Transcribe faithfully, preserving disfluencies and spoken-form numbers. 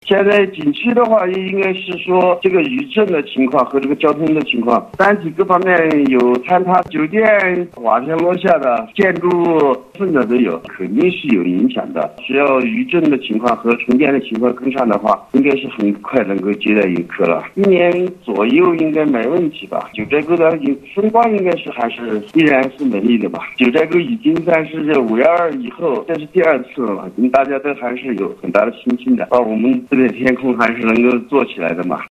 现在景区的话，应该是说这个余震的情况和这个交通的情况，单体各方面有坍塌，酒店瓦片落下的，建筑分的都有，肯定是有影响的。只要余震的情况和重建的情况跟上的话，应该是很快能够接待游客了。一年左右应该没问题吧？九寨沟的风光应该是还是依然是美丽的吧？九寨沟已经算是这五幺二以后，这是第二次了嘛，大家都还是有很大的信心的，啊，我们这片天空还是能够做起来的嘛。